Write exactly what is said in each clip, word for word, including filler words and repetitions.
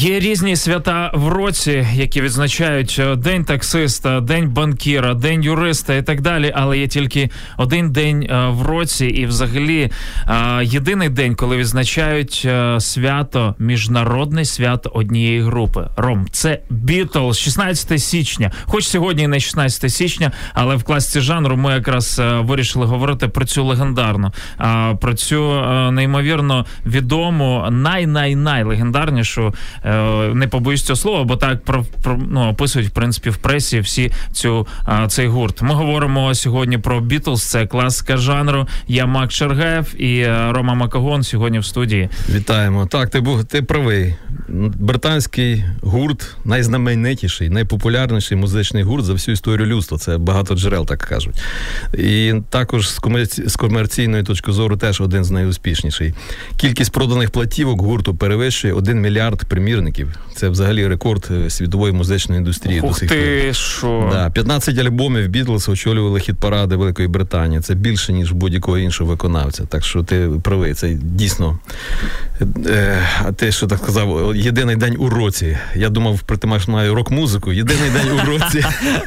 Є різні свята в році, які відзначають День таксиста, День банкіра, День юриста і так далі, але є тільки один день в році і взагалі єдиний день, коли відзначають свято, міжнародне свято однієї групи. Ром, це Beatles, шістнадцяте січня. Хоч сьогодні і не шістнадцяте січня, але в класиці жанру ми якраз вирішили говорити про цю легендарну, про цю неймовірно відому, най-най-най легендарнішу, не побоюсь цього слова, бо так про, про, ну, описують, в принципі, в пресі всі цю, цей гурт. Ми говоримо сьогодні про Beatles, це класика жанру. Я Макс Шаргаєв і Рома Макогон сьогодні в студії. Вітаємо. Так, ти був, ти правий. Британський гурт найзнаменитіший, найпопулярніший музичний гурт за всю історію людства. Це багато джерел так кажуть. І також з, комерці... з комерційної точки зору теж один з найуспішніших. Кількість проданих платівок гурту перевищує один мільярд примірників. Це взагалі рекорд світової музичної індустрії. Ух ти, що? Да, п'ятнадцять альбомів Beatles очолювали хіт-паради Великої Британії. Це більше, ніж будь-якого іншого виконавця. Так що ти правий, це дійсно... Е, а ти що так сказав? Єдиний день у році. Я думав, ти маєш на рок-музику. Єдиний день у році.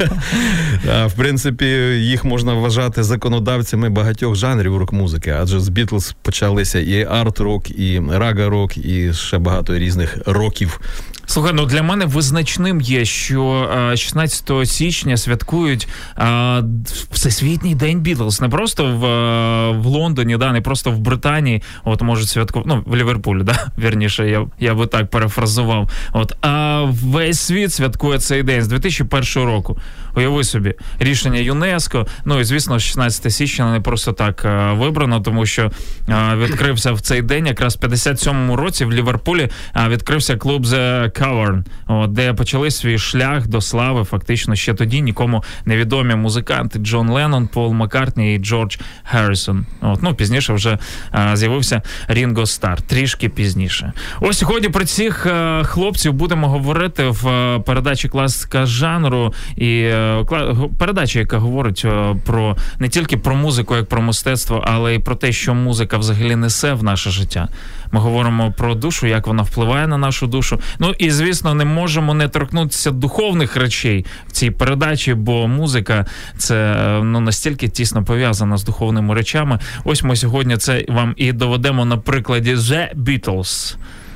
В принципі, їх можна вважати законодавцями багатьох жанрів рок-музики. Адже з Beatles почалися і арт-рок, і рага-рок, і ще багато різних років. Слухай, ну для мене визначним є, що шістнадцятого січня святкують а, Всесвітній день Бітлз. Не просто в, в Лондоні, да, не просто в Британії, от можуть святкувати, ну, в Ліверпулі, да, вірніше, я, я би так перефразував. От, а весь світ святкує цей день з дві тисячі першого року. Уяви собі, рішення ЮНЕСКО, ну і, звісно, шістнадцяте січня не просто так а, вибрано, тому що а, відкрився в цей день, якраз в п'ятдесят сьомому році в Ліверпулі а, відкрився клуб The Cavern, от, де почали свій шлях до слави, фактично ще тоді нікому невідомі музиканти Джон Леннон, Пол Маккартні і Джордж Харрісон. От, ну, пізніше вже а, з'явився Рінго Стар, трішки пізніше. Ось сьогодні про цих а, хлопців будемо говорити в а, передачі «Класика жанру», і а, передача, яка говорить а, про не тільки про музику, як про мистецтво, але й про те, що музика взагалі несе в наше життя. Ми говоримо про душу, як вона впливає на нашу душу. Ну і, звісно, не можемо не торкнутися духовних речей в цій передачі, бо музика – це ну, настільки тісно пов'язана з духовними речами. Ось ми сьогодні це вам і доведемо на прикладі The Beatles.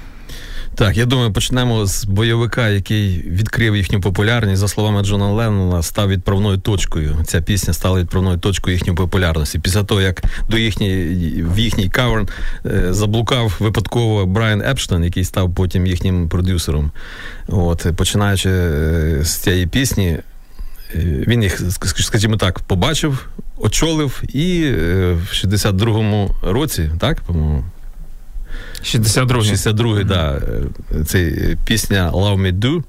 Так, я думаю, почнемо з бойовика, який відкрив їхню популярність. За словами Джона Леннона, став відправною точкою. Ця пісня стала відправною точкою їхньої популярності. Після того, як до їхньої, в їхній каверн е, заблукав випадково Брайан Епштейн, який став потім їхнім продюсером. От, починаючи е, з цієї пісні, е, він їх, скажімо так, побачив, очолив і е, в шістдесят другому році, так, по-моєму, шістдесят другий. шістдесят другий, да. Ця пісня «Love Me Do»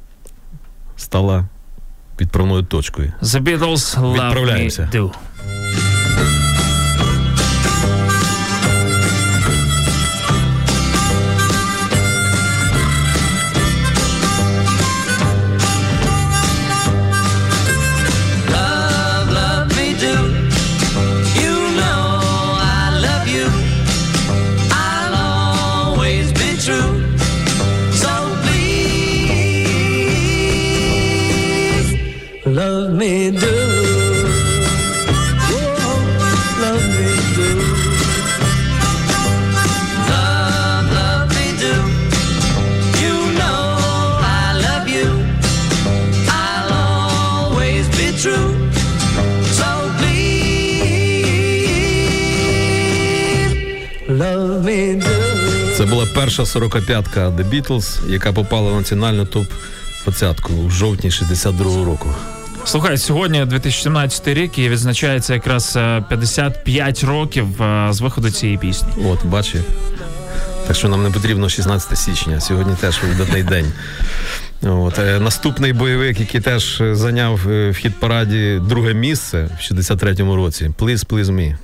стала відправною точкою. The Beatles «Love Me Do». Love me do, oh, love me do, love, love me do. You know I love you, I'll always be true. So please, love me do. Це була перша сорокоп'ятка The Beatles, яка попала в національну топ-двадцятку у жовтні шістдесят другого року. Слухай, сьогодні дві тисячі сімнадцятий рік і відзначається якраз п'ятдесят п'ять років з виходу цієї пісні. От, бачи. Так що нам не потрібно шістнадцяте січня. Сьогодні теж видатний день. От. Наступний бойовик, який теж зайняв в хіт-параді друге місце в шістдесят третьому році. Please, Please Me.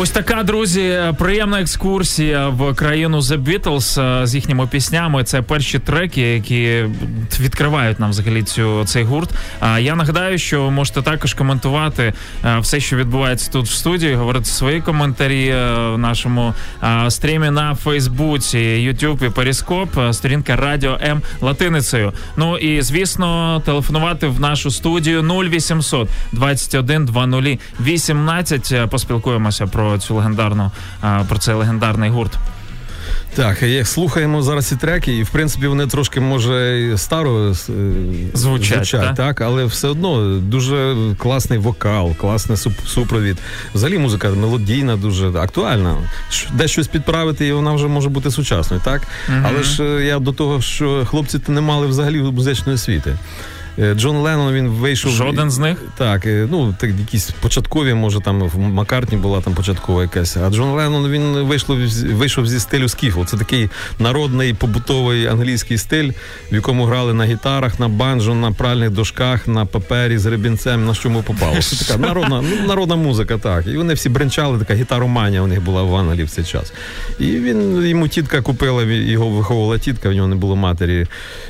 Ось така, друзі, приємна екскурсія в країну The Beatles з їхніми піснями. Це перші треки, які відкривають нам взагалі цю, цей гурт. А я нагадаю, що можете також коментувати все, що відбувається тут в студії, говорити свої коментарі в нашому стрімі на Фейсбуці, Ютуб і Перископ, сторінка Радіо М латиницею. Ну і, звісно, телефонувати в нашу студію нуль вісімсот двадцять один двадцять вісімнадцять. Поспілкуємося про цю легендарну, про цей легендарний гурт. Так, як слухаємо зараз ці треки, і в принципі вони трошки, може, старо звучать, звучать так? так, але все одно дуже класний вокал, класний супровід. Взагалі музика мелодійна, дуже актуальна. Де щось підправити, і вона вже може бути сучасною, так? Mm-hmm. Але ж я до того, що хлопці не мали взагалі музичної освіти. Джон Леннон, він вийшов... Жоден з них? Так, ну, так, якісь початкові, може, там в Маккартні була там початкова якась. А Джон Леннон, він вийшов, вийшов зі стилю скіфл. Це такий народний, побутовий англійський стиль, в якому грали на гітарах, на банджо, на пральних дошках, на папері з ребінцем, на чому попало. Це така народна, ну, народна музика, так. І вони всі бренчали, така гітароманія у них була в Англії в цей час. І він, йому тітка купила, його виховувала тітка, в нього не було матері.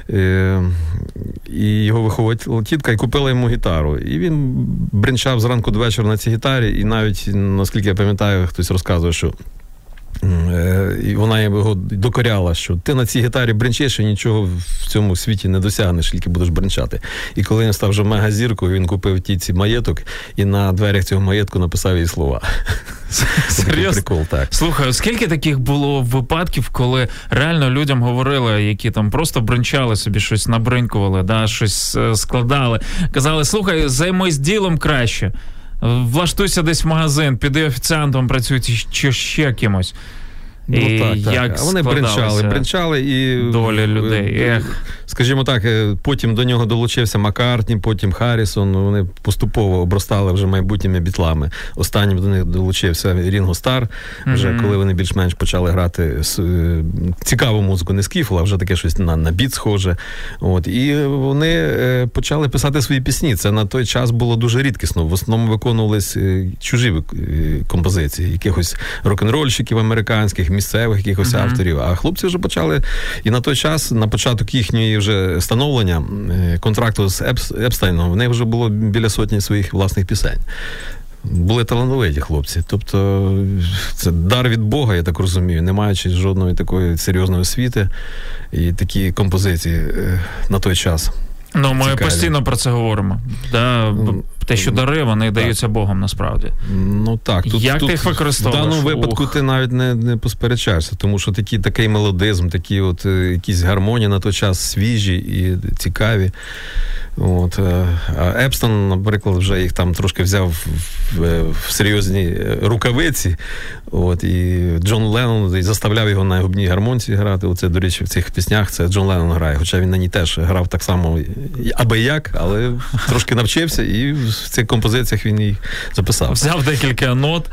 І його виховувала тітка і купила йому гітару. І він бренчав зранку до вечора на цій гітарі, і навіть, наскільки я пам'ятаю, хтось розказує, що і вона його докоряла, що ти на цій гітарі бренчиш і нічого в цьому світі не досягнеш, тільки будеш бренчати. І коли він став вже мегазіркою, він купив тітці маєток і на дверях цього маєтку написав їй слова. Серйозно? Прикол, так. Слухай, скільки таких було випадків, коли реально людям говорили, які там просто бренчали собі, щось набринькували, да, щось складали, казали, слухай, займись ділом краще. Влаштуйся десь в магазин, піди офіціантом працюй чи ще кимось. Ну, і так, так. як а вони бренчали, бренчали і... долі людей. Ех. Скажімо так, потім до нього долучився Маккартні, потім Харрісон, вони поступово обростали вже майбутніми бітлами. Останнім до них долучився Рінго Стар, вже mm-hmm. коли вони більш-менш почали грати цікаву музику, не скіфл, а вже таке щось на, на біт схоже. От. І вони почали писати свої пісні. Це на той час було дуже рідкісно. В основному виконувались чужі композиції, якихось рок-н-рольщиків американських, місцевих якихось mm-hmm. авторів. А хлопці вже почали, і на той час, на початок їхньої вже становлення контракту з Епстайном, в них вже було біля сотні своїх власних пісень. Були талановиті хлопці. Тобто це дар від Бога, я так розумію, не маючи жодної такої серйозної освіти і такі композиції на той час. Ну, ми цікаві. Постійно про це говоримо. Да, те, що дари, вони так. даються Богом, насправді. Ну так. Тут, Як тут, ти їх використовуєш? В даному випадку Ух. ти навіть не, не посперечаєшся, тому що такі, такий мелодизм, такі от якісь гармонії на той час свіжі і цікаві. От. А Епстон, наприклад, вже їх там трошки взяв в, в серйозні рукавиці. От. І Джон Леннон заставляв його на губній гармонці грати. Оце, до речі, в цих піснях це Джон Леннон грає. Хоча він на ній теж грав так само аби як, але трошки навчився, і в цих композиціях він їх записав. Взяв декілька нот.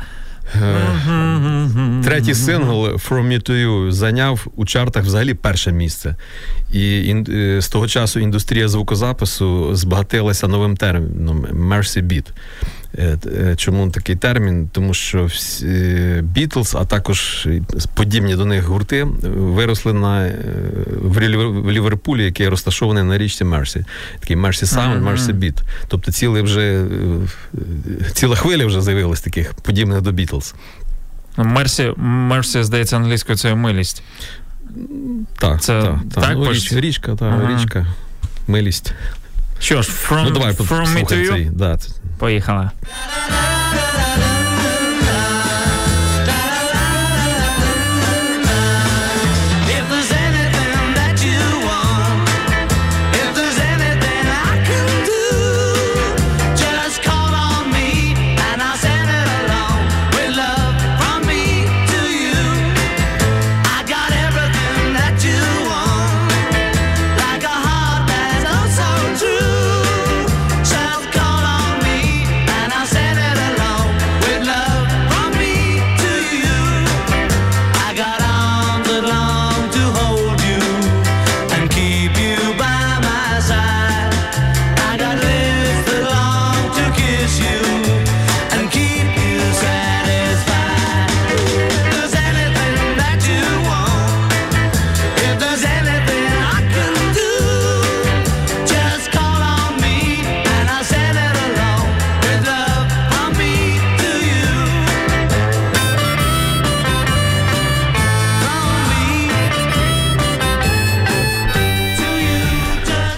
Третій сингл «From Me to You» зайняв у чартах взагалі перше місце. І ін, з того часу індустрія звукозапису збагатилася новим терміном «Mercy Beat». Чому такий термін? Тому що Бітлз, а також подібні до них гурти, виросли на, в Ліверпулі, який розташований на річці Мерсі. Такий Mercy Sound, Mercy Beat. Тобто ціле вже, ціла хвиля вже з'явилась таких подібних до Бітлз. Мерсі, Мерсі, здається, англійською це милість. Так, це, так. так, так. Ну, річ, річка, так, ага. річка, милість. Що ж, From, ну, давай, from Me to You? Да. Поїхали. Send it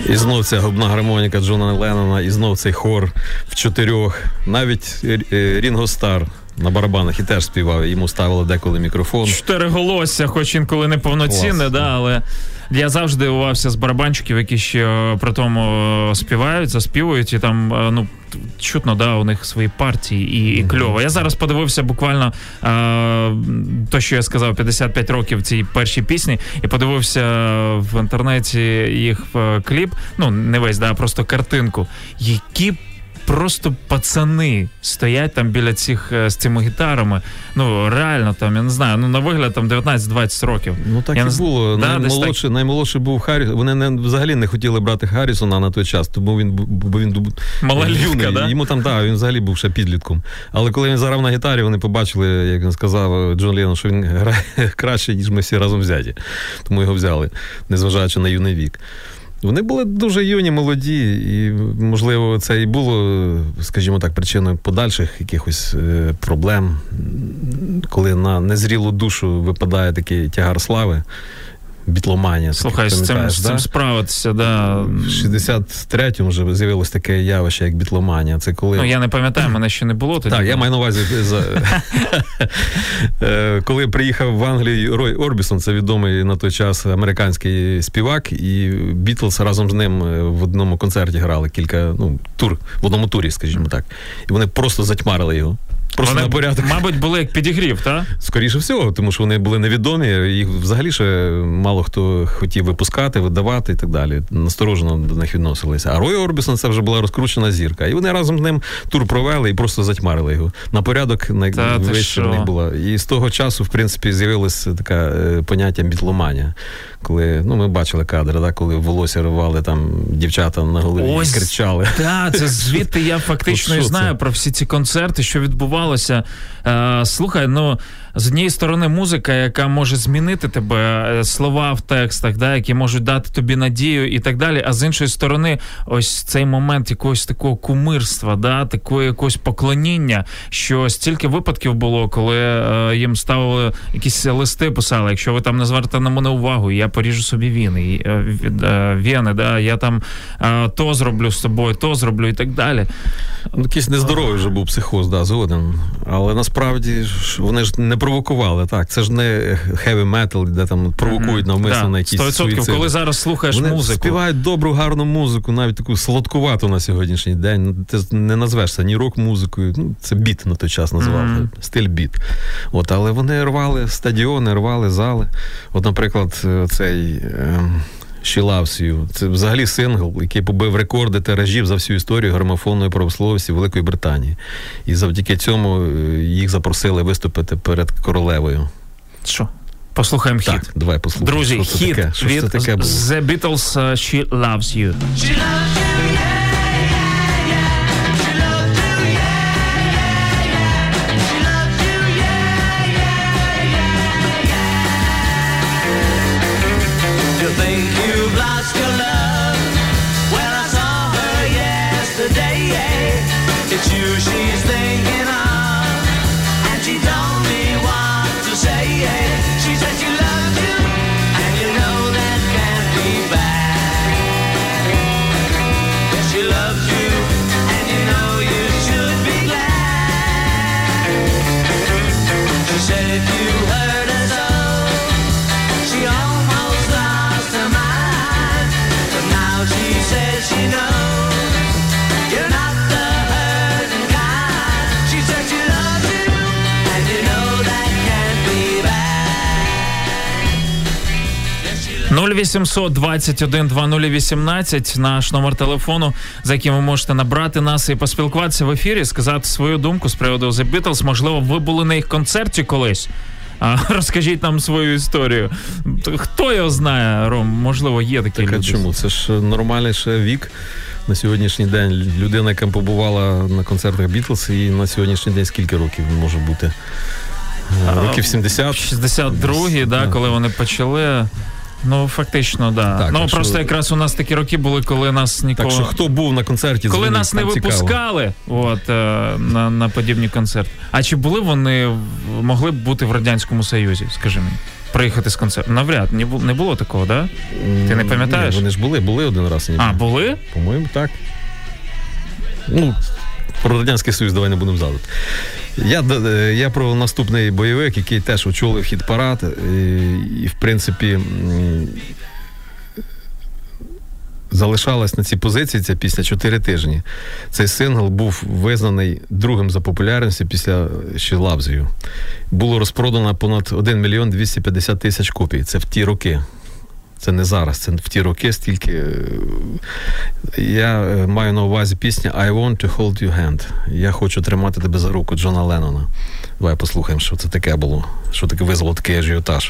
І знов ця губна гармоніка Джона Леннона, і знов цей хор в чотирьох. Навіть Рінго Стар на барабанах і теж співав, йому ставили деколи мікрофон. Чотири голосся, хоч інколи не повноцінне, да, але я завжди дивувався з барабанщиків, які ще при тому співають, заспівують, і там, ну, чутно, да, у них свої партії і, і кльово. Я зараз подивився буквально е, то, що я сказав, п'ятдесят п'ять років цій першій пісні, і подивився в інтернеті їх кліп, ну, не весь, да, просто картинку. Які просто пацани стоять там біля цих, з цими гітарами. Ну, реально там, я не знаю, ну, на вигляд там дев'ятнадцять-двадцять років. Ну, так я і не... було. Да, наймолодший, так... наймолодший був Харрісон. Вони не, взагалі не хотіли брати Харрісона на той час, тому він, бо він малолітка, да? Йому там, так, він взагалі був ще підлітком. Але коли він заграв на гітарі, вони побачили, як він сказав Джон Леннон, що він грає краще, ніж ми всі разом взяті. Тому його взяли, незважаючи на юний вік. Вони були дуже юні, молоді, і, можливо, це і було, скажімо так, причиною подальших якихось е, проблем, коли на незрілу душу випадає такий тягар слави, бітломанія. Слухай, з цим, да? з цим справитися, да. В шістдесят третьому вже з'явилось таке явище, як бітломанія. Це коли... Ну, я не пам'ятаю, мене ще не було тоді. Так, я маю на увазі, коли приїхав в Англію Рой Орбісон, це відомий на той час американський співак, і Бітлз разом з ним в одному концерті грали кілька, ну, тур, в одному турі, скажімо так. І вони просто затьмарили його. Просто вони, на порядок. Мабуть, були як підігрів, так? Скоріше всього, тому що вони були невідомі, їх взагалі ще мало хто хотів випускати, видавати і так далі. Насторожено до них відносилися. А Рой Орбісон — це вже була розкручена зірка. І вони разом з ним тур провели і просто затьмарили його. На порядок найвище в них було. І з того часу, в принципі, з'явилося таке е, поняття бітломанія. Коли, ну, ми бачили кадри, да, коли волосся рвали там дівчата на голові. Ось, і кричали. Так, це звідти я фактично і знаю це? Про всі ці концерти, що відбувалося. Е, слухай, ну, з однієї сторони музика, яка може змінити тебе, слова в текстах, да, які можуть дати тобі надію і так далі, а з іншої сторони, ось цей момент якогось такого кумирства, да, такого якогось поклоніння, що стільки випадків було, коли е, їм ставили якісь листи, писали, якщо ви там не звернете на мене увагу, я поріжу собі віни, е, е, вени, да, я там е, то зроблю з тобою, то зроблю і так далі. Ну, якийсь нездоровий вже був психоз, да, згоден. Але насправді вони ж не провокували, так. Це ж не heavy metal, де там провокують навмисно mm-hmm. на якісь сто відсотків, суїциди. Коли зараз слухаєш вони музику. Вони співають добру, гарну музику, навіть таку сладкувату на сьогоднішній день. Ти не назвешся ні рок-музикою, ну, це біт на той час називали, mm-hmm. стиль біт. От, але вони рвали стадіони, рвали зали. От, наприклад, цей... Е- She Loves You. Це взагалі сингл, який побив рекорди тиражів за всю історію грамофонної промисловості Великої Британії. І завдяки цьому їх запросили виступити перед королевою. Що? Послухаємо хіт. Так, давай послухаємо. Друзі, що хіт таке? Що від це таке було? The Beatles uh, She Loves You. She loves you, yeah, yeah, yeah. She loves you, yeah, yeah, yeah. She loves you, yeah, yeah, yeah, yeah. You think you've lost your love? Well, I saw her yesterday, yeah. It's you she's thinking of, and she told me what to say, yeah. She said she loves you, and you know that can't be bad. Yes, she loves you, and you know you should be glad. She said if you hurt her so, she almost lost her mind. But now she says she knows you're not the hurting kind. She said she loves you, and you know that can't be bad. Yes, she loves нуль вісімсот двадцять один двадцять нуль вісімнадцять наш номер телефону, за яким ви можете набрати нас і поспілкуватися в ефірі, сказати свою думку з приводу The Beatles. Можливо, ви були на їх концерті колись. А, розкажіть нам свою історію. Хто його знає, Ром? Можливо, є такі так, люди. А чому? Це ж нормальний ще вік на сьогоднішній день. Людина, яка побувала на концертах Beatles, і на сьогоднішній день скільки років може бути? Років сімдесят? шістдесят другий, да, коли вони почали. Ну, фактично, да. Так, ну, так просто що... якраз у нас такі роки були, коли нас ніколи... Так що хто був на концерті, коли дзвонить, нас не випускали от, на, на подібні концерти. А чи були вони, могли б бути в Радянському Союзі, скажи мені? Приїхати з концерту? Навряд, не було, не було такого, да? Ти не пам'ятаєш? Ні, вони ж були, були один раз. А, були? По-моєму, так. Ну, про Радянський Союз давай не будемо згадувати. Я, я про наступний бойовик, який теж очолив хіт-парад, і, і в принципі, залишалась на цій позиції ця пісня чотири тижні. Цей сингл був визнаний другим за популярністю після «She Loves You». Було розпродано понад один мільйон двісті п'ятдесят тисяч копій. Це в ті роки. Це не зараз, це в ті роки стільки. Я маю на увазі пісню «I want to hold your hand». Я хочу тримати тебе за руку Джона Леннона. Давай послухаємо, що це таке було, що таке визвало такий ажіотаж.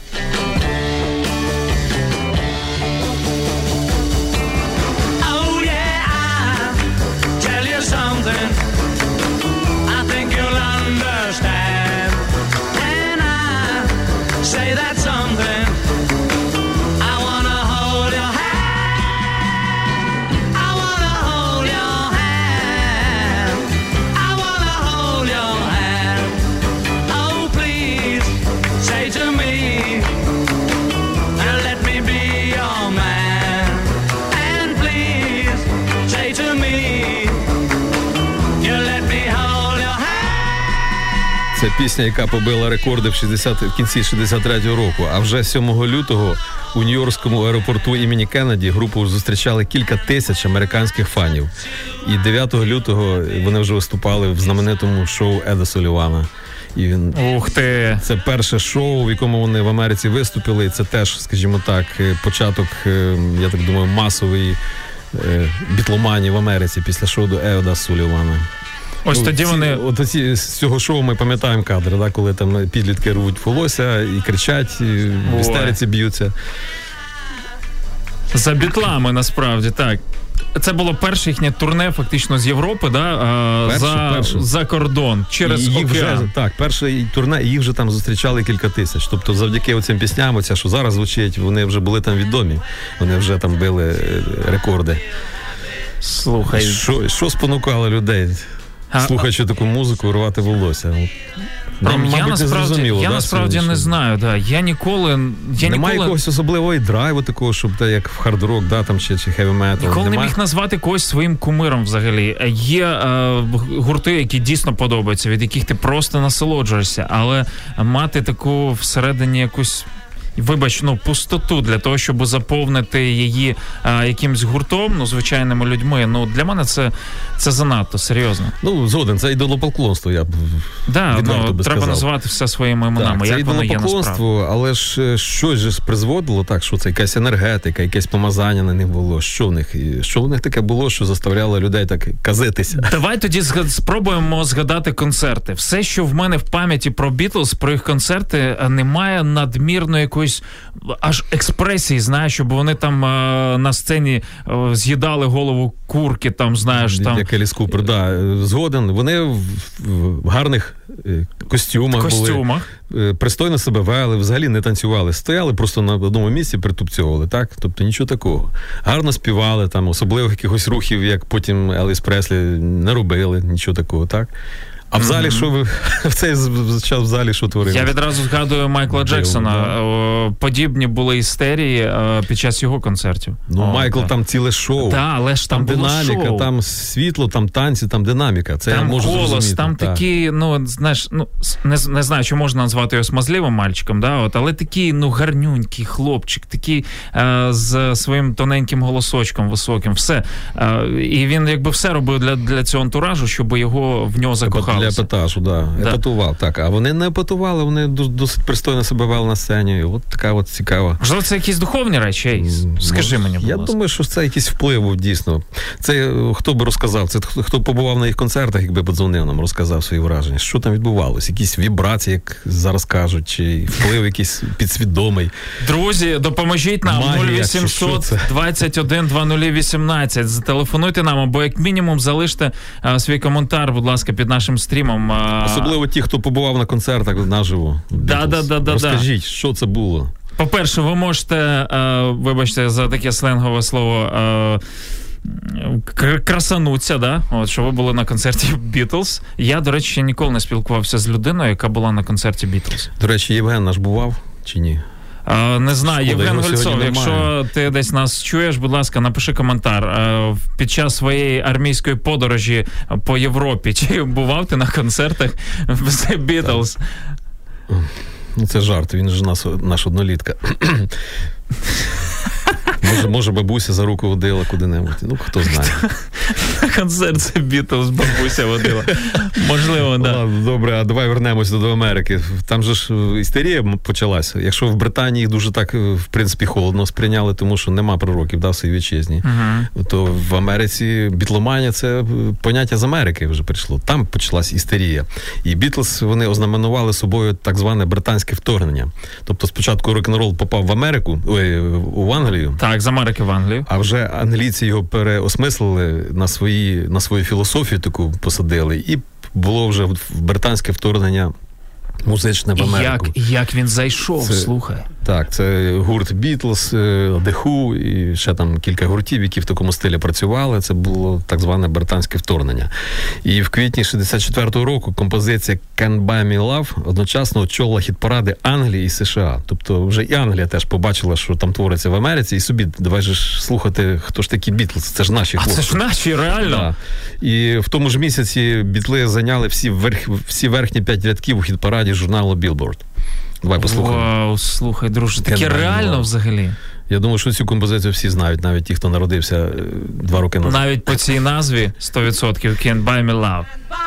Це пісня, яка побила рекорди в, шістдесят, в кінці шістдесят третього року. А вже сьомого лютого у Нью-Йоркському аеропорту імені Кеннеді групу зустрічали кілька тисяч американських фанів. І дев'ятого лютого вони вже виступали в знаменитому шоу Еда Солівана. І він... Ух ти! Це перше шоу, в якому вони в Америці виступили. І це теж, скажімо так, початок, я так думаю, масової бітломанії в Америці після шоу Еда Солівана. Ось тоді ці, вони... От оці, з цього шоу ми пам'ятаємо кадри, да, коли там підлітки рвуть волосся і кричать, і в істериці б'ються. За бітлами, насправді, так. Це було перше їхнє турне, фактично, з Європи, да, перше, за, перше. за кордон, через океан. Вже, так, перше турне, і їх вже там зустрічали кілька тисяч. Тобто завдяки оцим пісням, оця, що зараз звучить, вони вже були там відомі. Вони вже там били рекорди. Слухай. Що, що спонукало людей? А, слухаючи таку музику, рвати волосся. Нам, я мабуть, насправді, я да, насправді не знаю, да. Я ніколи... Я Немає ніколи... якогось особливого і драйву такого, щоб та, як в хард-рок, да, там, чи, чи хеві-метал. Ніколи Немає? не міг назвати когось своїм кумиром взагалі. Є е, гурти, які дійсно подобаються, від яких ти просто насолоджуєшся, але мати таку всередині якусь... Вибач, ну, пустоту для того, щоб заповнити її а, якимсь гуртом, ну, звичайними людьми, ну, для мене це, це занадто, серйозно. Ну, згоден, це ідолопоклонство, я б да, ну, треба сказав. Називати все своїми іменами, так, як воно є насправді. Але ж щось же призводило так, що це якась енергетика, якесь помазання на них було. Що в них, що в них таке було, що заставляло людей так казитися? Давай тоді спробуємо згадати концерти. Все, що в мене в пам'яті про Бітлз, про їх концерти, немає надмірної якоїсь аж експресії, знаєш, щоб вони там а, на сцені а, з'їдали голову курки, там, знаєш, там... Як Еліс Купер, да, згоден. Вони в, в гарних костюмах, костюмах були, пристойно себе вели, взагалі не танцювали, стояли просто на одному місці, притупцьовували, так? Тобто нічого такого. Гарно співали, там, особливих якихось рухів, як потім Елвіс Преслі, не робили, нічого такого, так? А в залі, mm-hmm. що ви в цей час в залі що творили? Я відразу згадую Майкла Джексона. Да. Подібні були істерії під час його концертів. Ну, О, Майкл так. Там ціле шоу. Так, але ж там, там було динаміка, шоу. Там світло, там танці, там динаміка. Це там я можу голос, зрозуміти. Там так. такі, ну, знаєш, ну, не, не знаю, чи можна назвати його смазливим мальчиком, да, от, але такий, ну, гарнюнький хлопчик, такий е, з своїм тоненьким голосочком високим, все. Е, і він, якби, все робив для, для цього антуражу, щоб його в нього закохалися. Для епатажу, да. да. Епатував, так. А вони не епатували, вони досить пристойно себе вели на сцені. От така от цікава. Можливо, це якісь духовні речі? Ей, скажи мені, будь Я ласка. думаю, що це якийсь вплив був, дійсно. Це хто би розказав, це хто побував на їх концертах, якби подзвонив нам, розказав свої враження. Що там відбувалося? Якісь вібрації, як зараз кажуть, чи вплив якийсь підсвідомий. Друзі, допоможіть нам. нуль вісімсот двадцять один двадцять вісімнадцять. Зателефонуйте нам, або як мінімум залиште а, свій коментар, будь ласка, під нашим стрімом. А... Особливо ті, хто побував на концертах наживо. Да, да, да, да, Розкажіть, що це було? По-перше, ви можете, е, вибачте за таке сленгове слово, е, красануться, да? От, що ви були на концерті Beatles. Я, до речі, ще ніколи не спілкувався з людиною, яка була на концерті Beatles. До речі, Євген наш бував чи ні? А, не знаю, Шкода, Євген Гольцов, якщо ти десь нас чуєш, будь ласка, напиши коментар. А, під час своєї армійської подорожі по Європі, чи бував ти на концертах The Beatles? Ну, це жарт, він ж наш, наш однолітка. Може, може, бабуся за руку водила куди-небудь. Ну, хто знає. На концерт це Beatles бабуся водила. Можливо, да. Ладно, добре, а давай вернемося до Америки. Там же ж істерія почалася. Якщо в Британії їх дуже так, в принципі, холодно сприйняли, тому що нема пророків, да, в своїй вітчизні, uh-huh. то в Америці бітломанія – це поняття з Америки вже прийшло. Там почалась істерія. І Бітлз, вони ознаменували собою так зване британське вторгнення. Тобто спочатку рок-н-рол попав в Америку, ой, в Англію. Так, з Америки в Англію. А вже англійці його переосмислили, на свої, на свою філософію таку посадили, і було вже британське вторгнення музичне в Америку. Як, як він зайшов, це, слухай. Так, це гурт Beatles, The Who і ще там кілька гуртів, які в такому стилі працювали. Це було так зване британське вторгнення. І в квітні шістдесят четвертого року композиція Can't Buy Me Love одночасно очолила хіт-паради Англії і США. Тобто вже і Англія теж побачила, що там твориться в Америці, і собі, давай же ж слухати, хто ж такі Beatles, це ж наші хлопці. А це ж наші, реально? Да. І в тому ж місяці Бітли зайняли всі, верх, всі верхні п'ять рядків у хіт-параді журналу Billboard. Давай послухаємо. Вау, слухай, друже, таке реально взагалі? Я думаю, що цю композицію всі знають, навіть ті, хто народився два роки назад. Навіть по цій назві сто відсотків Can't Buy Me Love.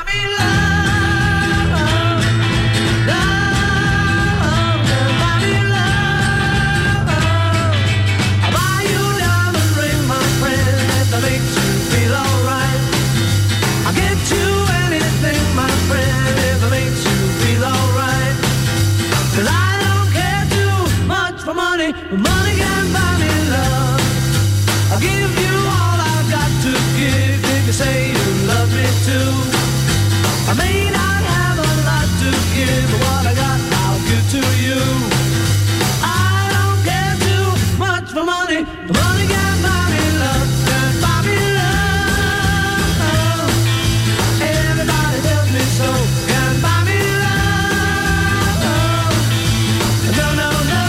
Money can buy me love. I'll give you all I've got to give if you say you love me too. I may not have a lot to give, but what I got I'll give to you. I don't care too much for money. Money can buy me love. Can buy me love. Everybody tells me so. Can buy me love. No, no, no.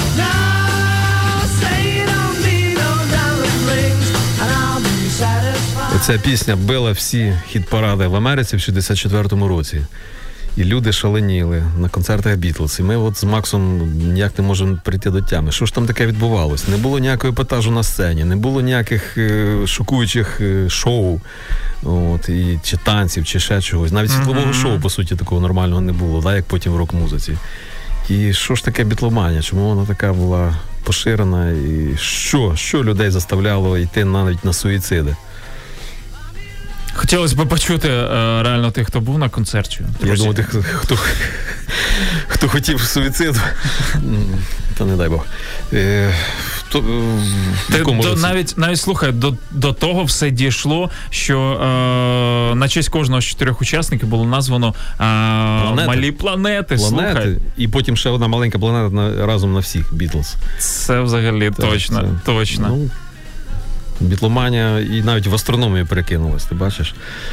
Ця пісня била всі хіт-паради в Америці в шістдесят четвертому році. І люди шаленіли на концертах Бітлз. І ми от з Максом ніяк не можемо прийти до тями. Що ж там таке відбувалось? Не було ніякого епатажу на сцені, не було ніяких е, шокуючих е, шоу, от, і, чи танців, чи ще чогось. Навіть світлового mm-hmm. шоу, по суті, такого нормального не було, да, як потім в рок-музиці. І що ж таке бітломанія? Чому вона така була поширена? І що? Що людей заставляло йти навіть на суїциди? Хотілося б почути е, реально тих, хто був на концерті. Я думаю, тих, хто, хто хотів суїциду, та не дай Бог. Е, то, Ти, до, навіть, навіть, слухай, до, до того все дійшло, що е, на честь кожного з чотирьох учасників було названо е, малі планети. планети. Слухай. І потім ще одна маленька планета на, разом на всіх, Бітлз. Це взагалі так, точно, це, точно. Ну, бітломанія і навіть в астрономію перекинулась, ти бачиш?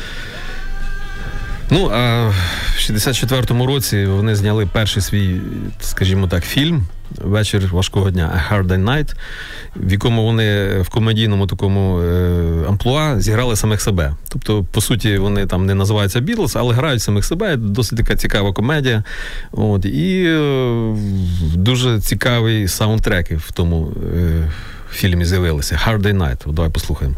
Ну, а в шістдесят четвертому році вони зняли перший свій, скажімо так, фільм «Вечір важкого дня» «A Hard Day Night», в якому вони в комедійному такому е, амплуа зіграли самих себе. Тобто, по суті, вони там не називаються Бітлз, але грають самих себе. Досить така цікава комедія. От, і е, дуже цікаві саундтреки в тому е, в фільмі з'явилися. «Hard Day Night». Давай послухаємо.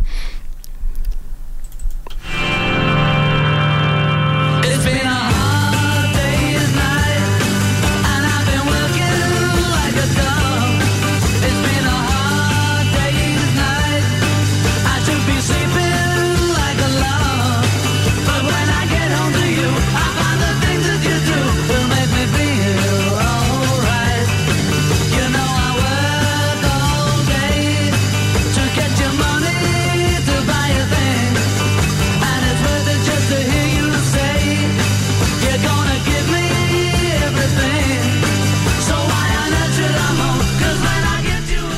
To get your money to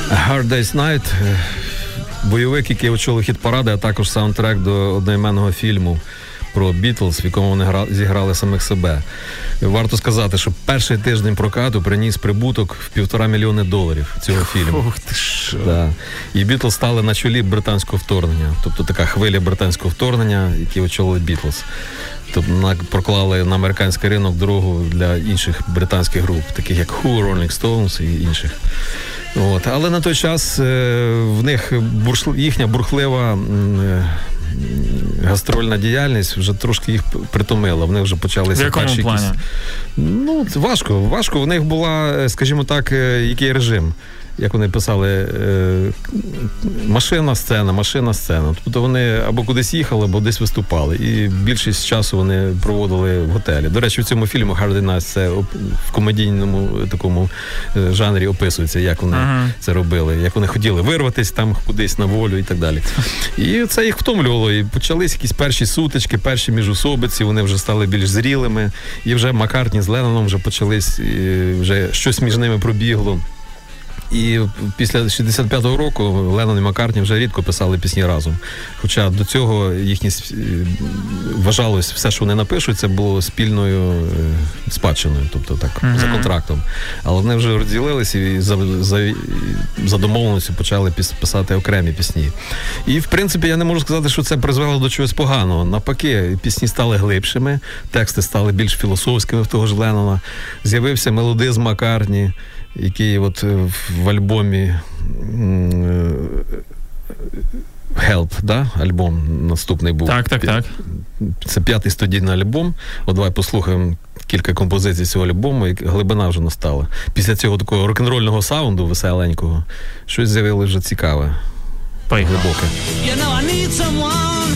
Hard Day's Night – бойовик, який очолив хіт-паради, а також саундтрек до одноіменного фільму про Бітлз, в якому вони гра... зіграли самих себе. Варто сказати, що перший тиждень прокату приніс прибуток в півтора мільйони доларів цього фільму. Ух ти що. Да. І Бітлз стали на чолі британського вторгнення. Тобто така хвиля британського вторгнення, які очолили Бітлз. Тобто проклали на американський ринок дорогу для інших британських груп, таких як Who, Rolling Stones і інших. От. Але на той час в них бурш... їхня бурхлива гастрольна діяльність вже трошки їх притомила. Вони вже почалися в якому перші плані? якісь... Ну, важко, важко. В них була, скажімо так, який режим. Як вони писали, машина, сцена, машина, сцена. Тобто вони або кудись їхали, або десь виступали. І більшість часу вони проводили в готелі. До речі, в цьому фільму Hard Day's Night це в комедійному такому жанрі описується, як вони ага. це робили, як вони хотіли вирватися там кудись на волю і так далі. І це їх втомлювало. І почались якісь перші сутички, перші міжусобиці, вони вже стали більш зрілими. І вже Маккартні з Ленноном вже почались, вже щось між ними пробігло. І після шістдесят п'ятого року Леннон і Маккартні вже рідко писали пісні разом. Хоча до цього їхні вважалось, все, що вони напишуть, це було спільною спадщиною, тобто так, mm-hmm. за контрактом. Але вони вже розділилися і за, за, за домовленістю почали писати окремі пісні. І, в принципі, я не можу сказати, що це призвело до чогось поганого. Навпаки, пісні стали глибшими, тексти стали більш філософськими в того ж Леннона. З'явився мелодизм Маккартні, який от в альбомі Help, да? Альбом наступний був. Так, так, так. Це п'ятий студійний альбом. От давай послухаємо кілька композицій цього альбому, і глибина вже настала. Після цього такого рок-н-рольного саунду веселенького щось з'явилось вже цікаве. Поїхали. Глибоке. You know, I need someone.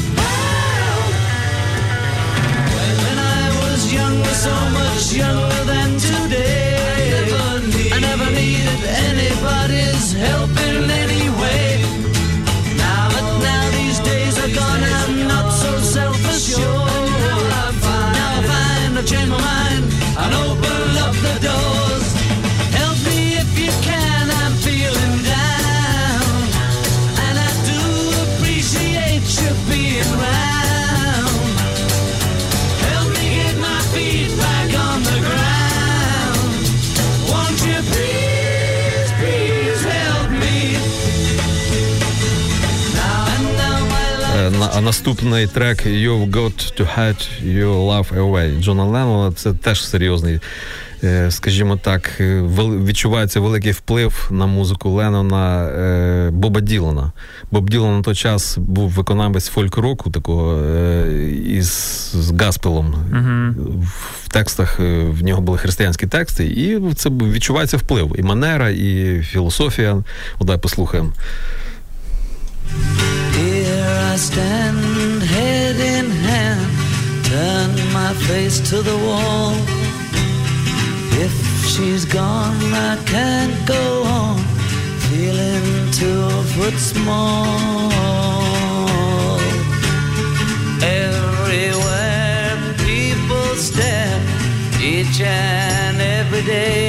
When I was younger, so much younger than today. I never needed anybody's help in any way. Now that now these days are gone, I'm not so self-assured. Now I find I've changed my mind and open up the doors. Help me if you can, I'm feeling down, and I do appreciate you being around. Help me get my feet back on the ground. Won't you please, please help me? Now and now my life. А наступний трек You've Got to Hide Your Love Away Джона Леннона, це теж серйозний, скажімо так, відчувається великий вплив на музику Леннона Боба Ділана. Боб Ділан на той час був виконавець фольк-року такого із з гаспелом. Uh-huh. В текстах в нього були християнські тексти, і це відчувається вплив. І манера, і філософія. От давай послухаємо. Here I stand, head in hand, turn my face to the wall. If she's gone, I can't go on, feeling two foot small. Everywhere people stare, each and every day.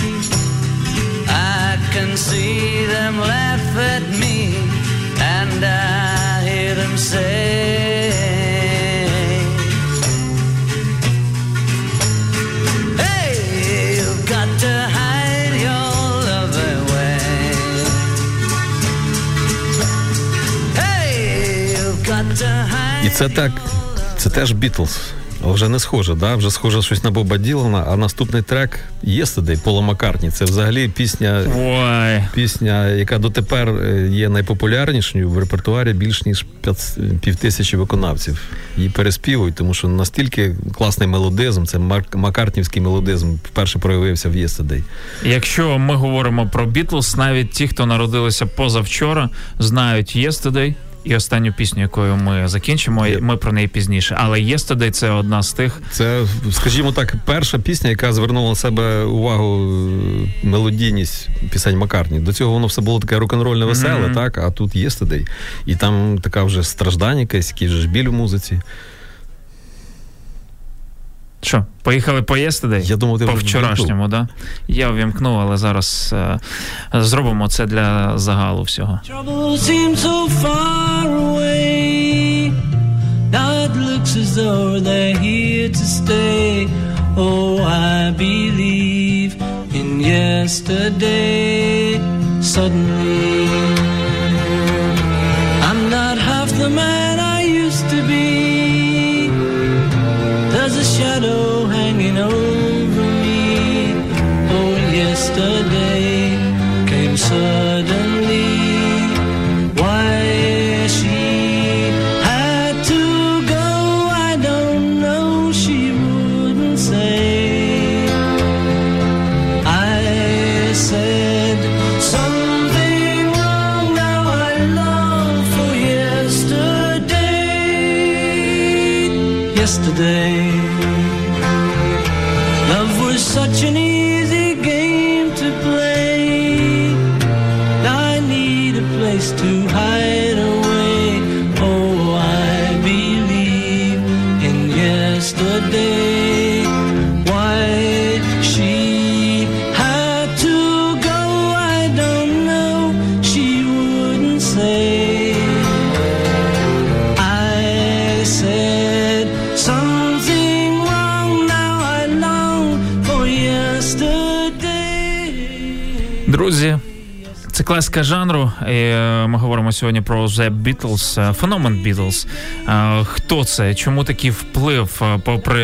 I can see them laugh at me, and I hear them say, hey, you've got to hide your love away. Hey, you've got to hide. І це так, це теж Бітлз. Але вже не схоже, да? Вже схоже щось на Боба Ділана, а наступний трек «Yesterday» Пола Маккартні. Це взагалі пісня, Ой. пісня, яка дотепер є найпопулярнішою в репертуарі більш ніж півтисячі виконавців. Її переспівують, тому що настільки класний мелодизм, це маккартнівський мелодизм вперше проявився в «Yesterday». Якщо ми говоримо про Бітлз, навіть ті, хто народилися позавчора, знають «Yesterday». І останню пісню, якою ми закінчимо, ми про неї пізніше. Але «Yesterday» – це одна з тих... Це, скажімо так, перша пісня, яка звернула на себе увагу, мелодійність пісень Маккартні. До цього воно все було таке рок-н-рольне веселе, mm-hmm. так? А тут «Yesterday». І там така вже страждання якась, який же ж біль в музиці. Що, поїхали по Yesterday? Я думав, ти по вже вчорашньому, да? Я ввімкнув, але зараз е, зробимо це для загалу всього. Trouble seems so far away. Now it looks as though they're here to stay. Oh, I believe in yesterday. Suddenly, I'm not half the man I used to be. There's a shadow hanging over me. Oh, yesterday came suddenly. Why she had to go, I don't know, she wouldn't say. I said something wrong, now I long for yesterday. Yesterday, love was such an easy game to play. Now I need a place to hide away. Oh, I believe in yesterday. Why she had to go, I don't know, she wouldn't say. I said something wrong, now I long for yesterday. Друзі, це класика жанру. І ми говоримо сьогодні про The Beatles, феномен Beatles. Хто це? Чому такий вплив? Попри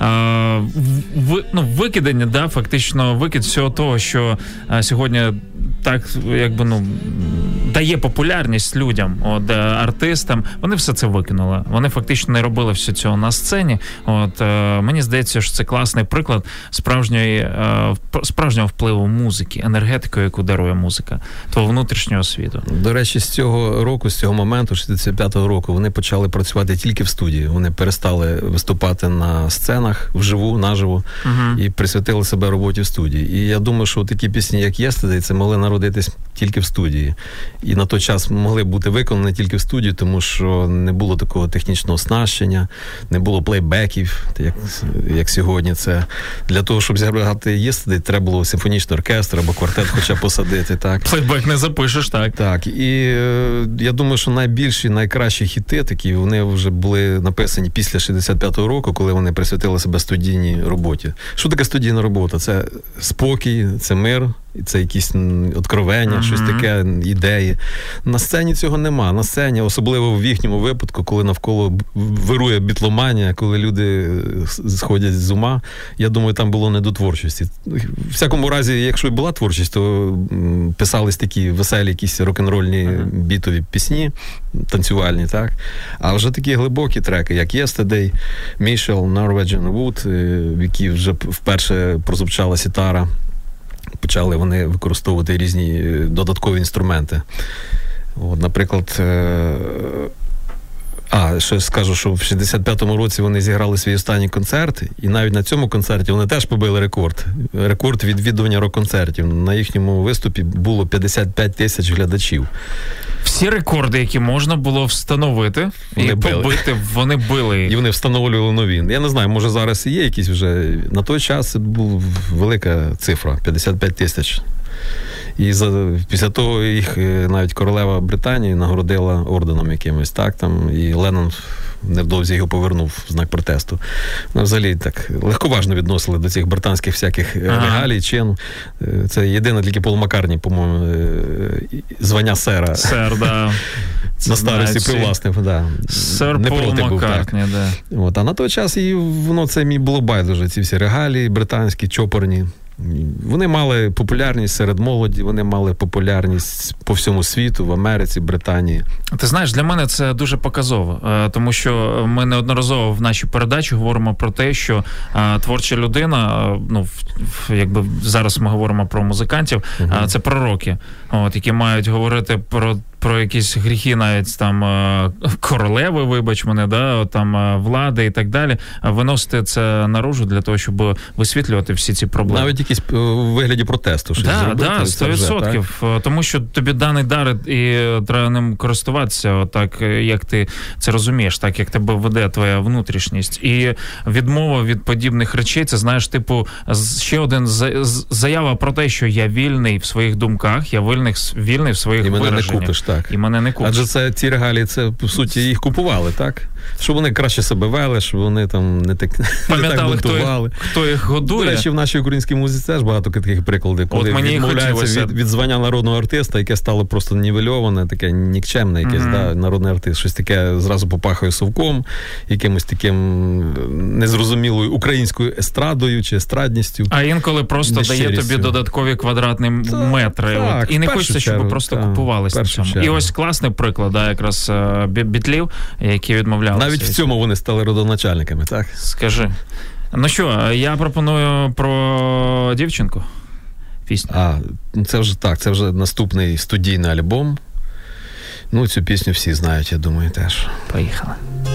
в, ну, викидання, да, фактично викид всього того, що сьогодні так, якби, ну, дає популярність людям, от, артистам, вони все це викинули. Вони фактично не робили все цього на сцені. От, мені здається, що це класний приклад справжньої, справжнього впливу музики, енергетикою, яку дарує музика, того внутрішнього світу. До речі, з цього року, з цього моменту, шістдесят п'ятого року, вони почали працювати тільки в студії. Вони перестали виступати на сценах вживу, наживо, uh-huh. і присвятили себе роботі в студії. І я думаю, що такі пісні, як Yesterday, це могли народитись тільки в студії. І на той час могли бути виконані тільки в студії, тому що не було такого технічного оснащення, не було плейбеків, як, як сьогодні. Це для того, щоб зіграти Yesterday, треба було симфонічний оркестр або квартет хоча посадити. Так. Плейбек не запишеш, так. Так, і е, я думаю, що найбільші, найкращі хіти такі, вони вже були написані після шістдесят п'ятого року, коли вони присвятили себе студійній роботі. Що таке студійна робота? Це спокій, це мир, це якісь откровення, mm-hmm. щось таке, ідеї. На сцені цього нема. На сцені, особливо в їхньому випадку, коли навколо вирує бітломанія, коли люди сходять з ума, я думаю, там було не до творчості. В всякому разі, якщо і була творчість, то писались такі веселі якісь рок-н-рольні mm-hmm. бітові пісні, танцювальні, так? А вже такі глибокі треки, як Yesterday, Michelle, Norwegian Wood, в які вже вперше прозвучала сітара, почали вони використовувати різні додаткові інструменти. От, наприклад, а, ще скажу, що в шістдесят п'ятому році вони зіграли свій останній концерт, і навіть на цьому концерті вони теж побили рекорд. Рекорд відвідування рок-концертів. На їхньому виступі було п'ятдесят п'ять тисяч глядачів. Всі рекорди, які можна було встановити вони і били. побити, вони били. І вони встановлювали нові. Я не знаю, може зараз і є якісь вже... На той час це була велика цифра, п'ятдесят п'ять тисяч. І за, після того їх навіть королева Британії нагородила орденом якимось, так, там, і Леннон невдовзі його повернув в знак протесту. Ну, взагалі так легковажно відносили до цих британських всяких ага. регалій, чин. Це єдине тільки Пол Маккартні, по-моєму, звання сера. Сер, да. На старості привласнив, да. Сер Пол Маккартні, да. От, а на той час і воно це мій було байдуже, ці всі регалії британські, чопорні. Вони мали популярність серед молоді, вони мали популярність по всьому світу, в Америці, Британії. Ти знаєш, для мене це дуже показово, тому що ми неодноразово в нашій передачі говоримо про те, що творча людина, ну, якби зараз ми говоримо про музикантів, uh-huh. це пророки, от, які мають говорити про про якісь гріхи навіть там королеви, вибач мене, да, там влади і так далі, виносити це наружу для того, щоб висвітлювати всі ці проблеми. Навіть якийсь у вигляді протесту щось да, зробити. Да, сто відсотків. Тому що тобі даний дар і треба ним користуватися так, як ти це розумієш, так, як тебе веде твоя внутрішність. І відмова від подібних речей, це, знаєш, типу, ще один заява про те, що я вільний в своїх думках, я вільний, вільний в своїх вираженнях. І мене не купиш, так. І мене не купиш. Адже це ці регалії, це, по суті, їх купували, так? Щоб вони краще себе вели, щоб вони там не так, не так бунтували. Хто, хто їх годує. До речі, в нашій українській музиці теж багато таких прикладів, коли відмовляються від, від звання народного артиста, яке стало просто нівельоване, таке нікчемне якесь, mm-hmm. да, народний артист, щось таке зразу попахує совком, якимось таким незрозумілою українською естрадою чи естрадністю. А інколи просто дає тобі додаткові квадратні так, метри. Так, от, і не хочеться, щоб чергу, просто так, купувалися на цьому. Чергу. І ось класний приклад, да, якраз бітлів, які відмовлялися. Навіть в цьому вони стали родоначальниками, так? Скажи. Ну що, я пропоную про дівчинку пісню. А, це вже так, це вже наступний студійний альбом. Ну, цю пісню всі знають, я думаю, теж. Поїхали.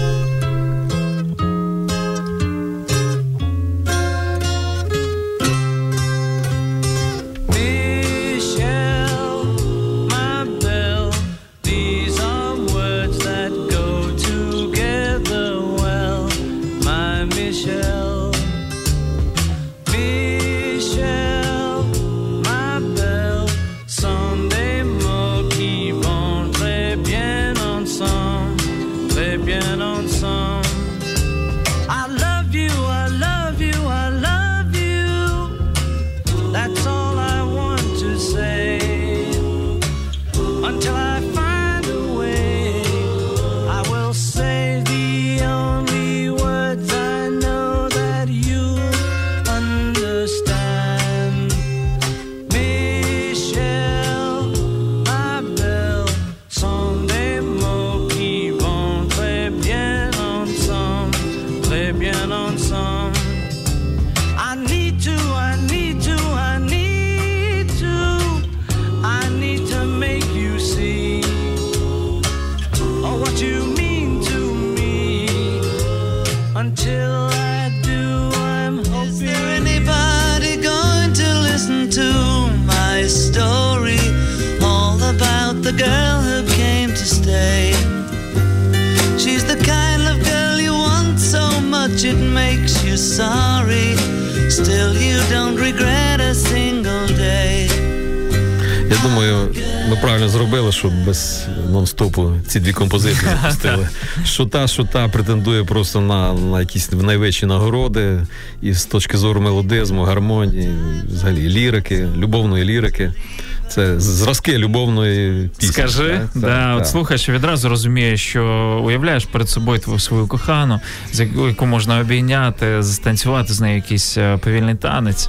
Я думаю, ми правильно зробили, що без нон-стопу ці дві композиції запустили. Шута, шута претендує просто на, на якісь найвищі нагороди і з точки зору мелодизму, гармонії, взагалі лірики, любовної лірики. Це зразки любовної пісні. Скажи, так? да, так, от так. слухаєш і відразу розумієш, що уявляєш перед собою твою свою кохану, з яку можна обійняти, станцювати з нею якийсь повільний танець.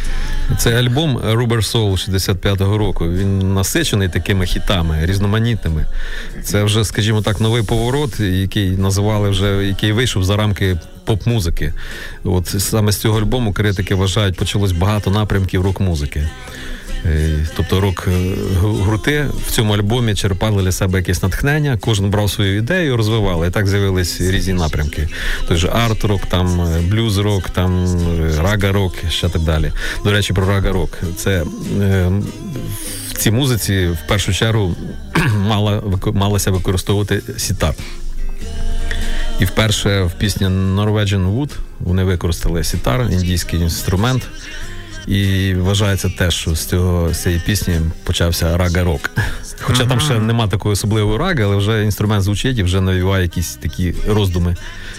Це альбом Rubber Soul шістдесят п'ятого року. Він насичений такими хітами, різноманітними. Це вже, скажімо так, новий поворот, який називали вже, який вийшов за рамки поп-музики. От саме з цього альбому критики вважають, почалось багато напрямків рок-музики. Тобто рок-гурти в цьому альбомі черпали для себе якесь натхнення, кожен брав свою ідею, розвивали, і так з'явились різні напрямки. Той же арт-рок, там блюз-рок, там рага-рок, ще так далі. До речі, про рага-рок. Це в цій музиці в першу чергу мала, малося використовувати сітар. І вперше в пісні Norwegian Wood вони використали сітар, індійський інструмент. І вважається теж, що з цього, з цієї пісні почався рага-рок. Хоча mm-hmm. там ще нема такої особливої раги, але вже інструмент звучить і вже навіває якісь такі роздуми.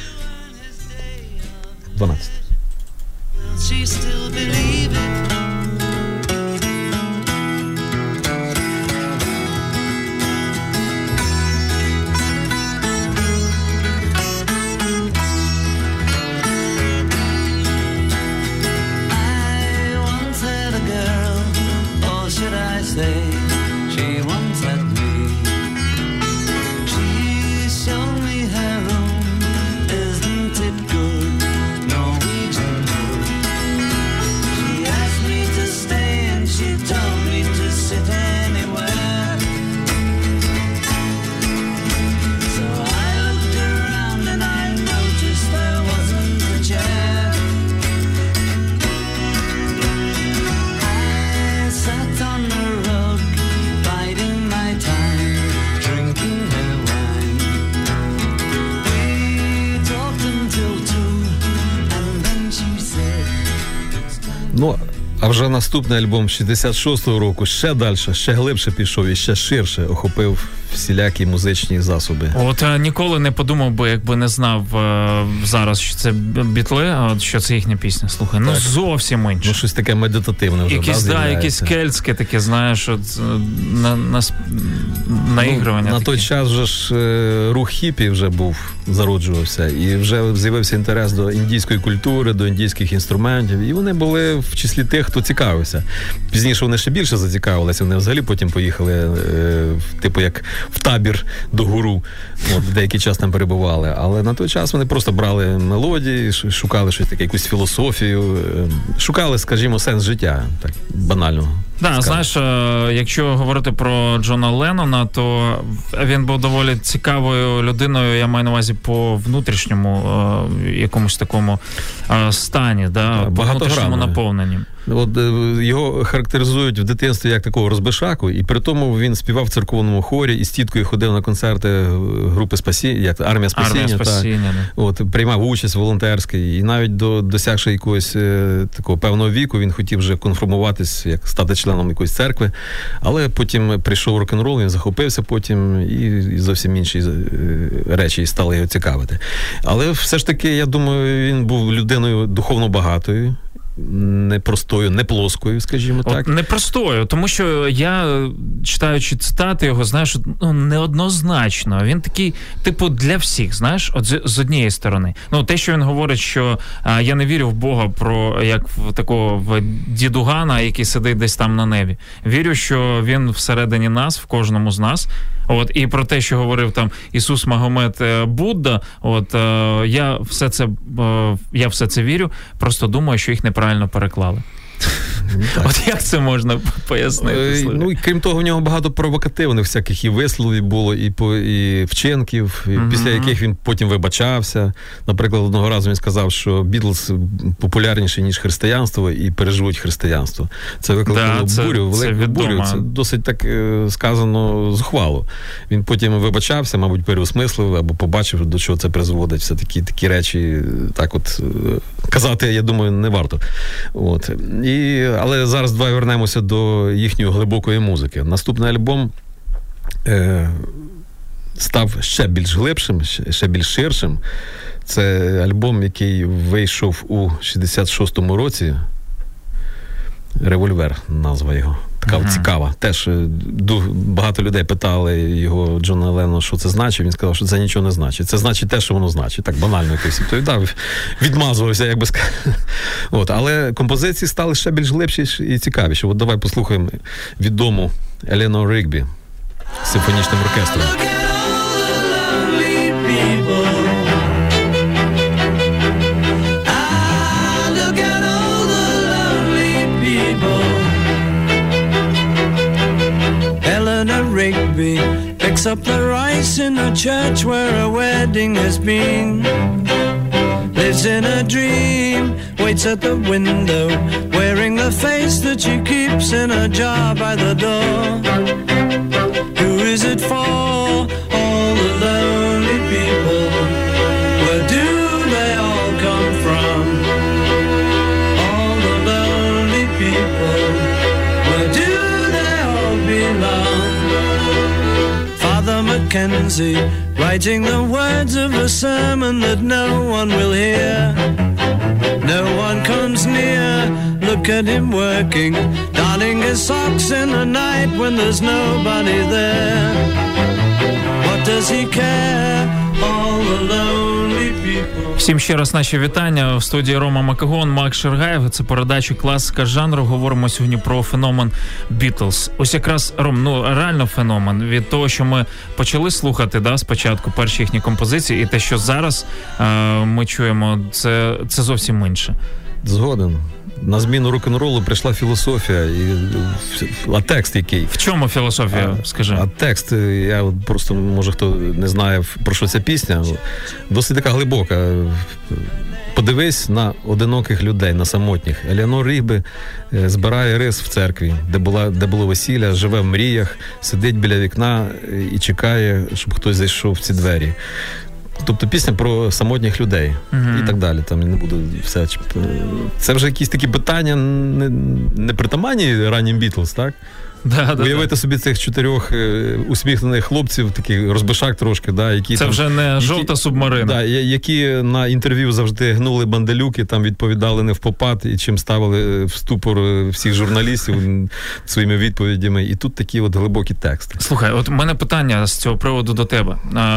дванадцять. А вже наступний альбом шістдесят шостого року ще далі, ще глибше пішов і ще ширше охопив всілякі музичні засоби. От а, ніколи не подумав би, якби не знав а, зараз, що це Бітли, а от що це їхня пісня. Слухай, ну зовсім інше. Ну щось таке медитативне вже. Якісь, да, якісь кельтське таке, знаєш, от, на, на, наігрування. Ну, на такі. той час вже ж рух хіпі вже був, зароджувався, і вже з'явився інтерес до індійської культури, до індійських інструментів, і вони були в числі тих, хто цікавився. Пізніше вони ще більше зацікавилися, вони взагалі потім поїхали, е, типу як в табір до гуру, от, деякий час там перебували, але на той час вони просто брали мелодії, шукали щось таке, якусь філософію, шукали, скажімо, сенс життя, так банально. Да, знаєш, якщо говорити про Джона Леннона, то він був доволі цікавою людиною, я маю на увазі по внутрішньому якомусь такому стані, да, по внутрішньому наповненні. От його характеризують в дитинстві як такого розбишаку, і при тому він співав в церковному хорі і з тіткою ходив на концерти групи спасіння, як Армія спасіння, Армія спасіння та, от, приймав участь волонтерський, і навіть до досягши якогось е, такого певного віку, він хотів вже конформуватись, як стати членом якоїсь церкви, але потім прийшов рок-н-рол, він захопився потім, і, і зовсім інші е, речі стали його цікавити. Але все ж таки, я думаю, він був людиною духовно багатою, не простою, не плоскою, скажімо От так. Не простою, тому що я, читаючи цитати його, знаєш, ну, неоднозначно. Він такий, типу, для всіх, знаєш, от з, з однієї сторони. Ну, те, що він говорить, що а, я не вірю в Бога, про як в такого в дідугана, який сидить десь там на небі. Вірю, що він всередині нас, в кожному з нас. От, і про те, що говорив там Ісус, Магомед, Будда, от, е, я все це, е, я все це вірю, просто думаю, що їх неправильно переклали. Так. От як це можна пояснити? Ну, і крім того, в нього багато провокативних всяких і висловів було, і, по, і вчинків, і mm-hmm. після яких він потім вибачався. Наприклад, одного разу він сказав, що Бітлз популярніші, ніж християнство, і переживуть християнство. Це викликало да, це, бурю, велику бурю. Це досить так сказано зухвало. Він потім вибачався, мабуть, переосмислив, або побачив, до чого це призводить. Все такі, такі речі, так от, казати, я думаю, не варто. От. І, але зараз давай вернемося до їхньої глибокої музики. Наступний альбом е, став ще більш глибшим, ще, ще більш ширшим. Це альбом, який вийшов у шістдесят шостому році. «Револьвер» назва його. Така uh-huh. цікава. Теж багато людей питали його, Джона Леннона, що це значить. Він сказав, що це нічого не значить. Це значить те, що воно значить. Так банально якось відповідав. Відмазувався, як би сказати. От. Але композиції стали ще більш глибші і цікавіші. От давай послухаємо відому Еленор Ригбі з симфонічним оркестром. Rigby picks up the rice in the church where a wedding has been. Lives in a dream, waits at the window, wearing the face that she keeps in a jar by the door. Who is it for? All the lonely people. Where do they all come from? All the lonely people. Where do they all belong? Mackenzie, writing the words of a sermon that no one will hear. No one comes near, look at him working, darning his socks in the night when there's nobody there. What does he care? All the lonely people. Всім ще раз наші вітання. В студії Рома Макагон, Макс Шергаєв. Це передача «Класика жанру». Говоримо сьогодні про феномен Бітлз. Ось якраз, Ром, ну реально феномен. Від того, що ми почали слухати, да, спочатку перші їхні композиції, і те, що зараз е- ми чуємо, це, це зовсім інше. Згоден. На зміну рок-н-ролу прийшла філософія, і, а текст який? В чому філософія, а, скажи? А текст, я просто, може хто не знає, про що ця пісня, досить така глибока. Подивись на одиноких людей, на самотніх. Еленор Ригбі збирає рис в церкві, де, була, де було весілля, живе в мріях, сидить біля вікна і чекає, щоб хтось зайшов в ці двері. Тобто пісня про самотніх людей uh-huh. і так далі. Там я не буду все. Це вже якісь такі питання не, не притаманні раннім Бітлз, так? Да, да, Уявити да. собі цих чотирьох е, усміхнених хлопців, таких розбишак трошки, да, які це там, вже не які, жовта субмарина. Да, які на інтерв'ю завжди гнули банделюки, там відповідали не в попад, і чим ставили в ступор всіх журналістів своїми відповідями. І тут такі от глибокі тексти. Слухай, от у мене питання з цього приводу до тебе.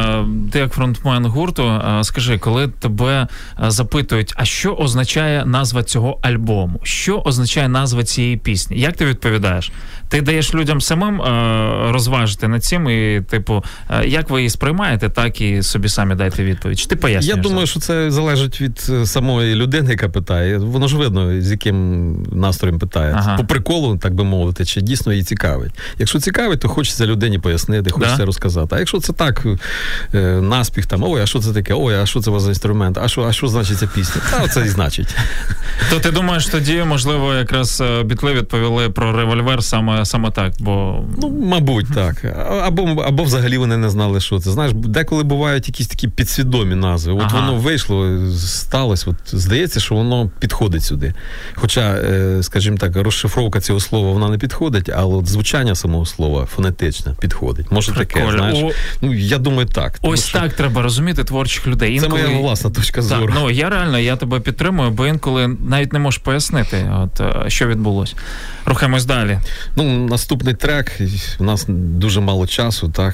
Ти як фронтмен гурту, скажи, коли тебе запитують, а що означає назва цього альбому? Що означає назва цієї пісні? Як ти відповідаєш? Ти даєш людям самим е, розважити над цим і, типу, е, як ви її сприймаєте, так і собі самі дайте відповідь. Чи ти пояснюєш? Я думаю, що це залежить від самої людини, яка питає. Воно ж видно, з яким настроєм питає. Ага. По приколу, так би мовити, чи дійсно її цікавить. Якщо цікавить, то хочеться людині пояснити, хочеться да? розказати. А якщо це так, е, наспіх, там, ой, а що це таке? Ой, а що це у вас за інструмент? А що, а що значить ця пісня? Та це і значить. То ти думаєш, тоді, можливо, якраз Бітли відповіли про револьвер саме Саме так, бо... Ну, мабуть, так. Або, або взагалі вони не знали, що це. Знаєш, деколи бувають якісь такі підсвідомі назви. От ага. воно вийшло, сталося. От здається, що воно підходить сюди. Хоча, скажімо так, розшифровка цього слова, вона не підходить, але от звучання самого слова фонетичне підходить. Може таке, знаєш. О... Ну, я думаю, так. Ось що... так треба розуміти творчих людей. Інколи... Це моя власна точка зору. Так, ну, я реально, я тебе підтримую, бо інколи навіть не можеш пояснити, от, що відбулося. Рухаємось далі. Ну, наступний трек, у нас дуже мало часу, так.